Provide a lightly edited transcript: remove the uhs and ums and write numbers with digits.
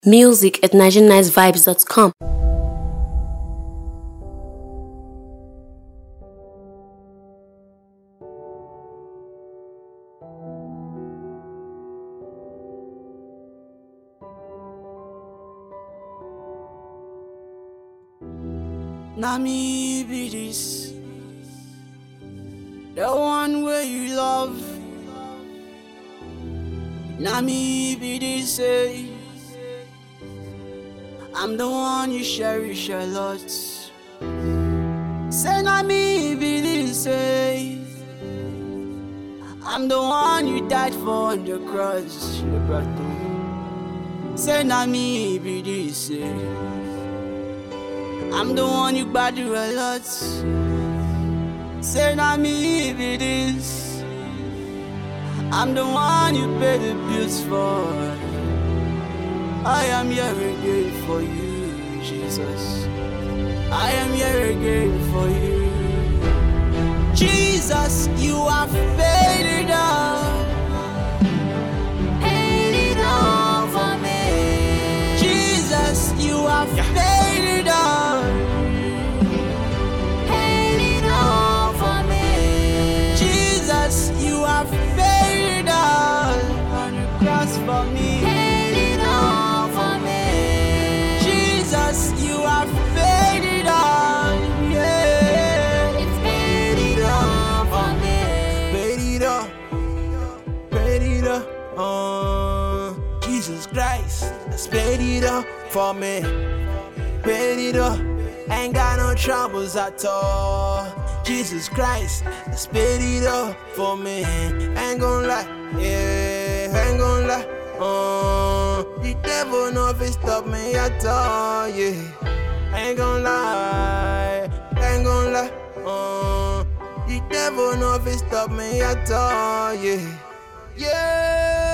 Music at nigerianicevibes.com. Nami be this, the one where you love. Nami be this, I'm the one you cherish a lot. Say Nami be this, I'm the one you died for on the cross. Say Nami be this, I'm the one you badu a lot. Say na me be this, I'm the one you pay the bills for. I am here again for you, Jesus. I am here again for you. Jesus, you have paid it all. Paid it all for me. Jesus, you have paid it all. Paid it all for me. Jesus, you have paid it all on the cross for me. Paid it all for me. Jesus, you have paid it all. Yeah, it's paid it all for me. Paid it all. Paid it all. Jesus Christ has paid it all for me. Paid it all. Ain't got no troubles at all. Jesus Christ has paid it all for me. Ain't gon' lie, yeah, ain't gon' lie. The devil know if it stop me at all, yeah. Ain't gon' lie, ain't gon' lie. The devil know if it stop me at all, yeah. Yeah.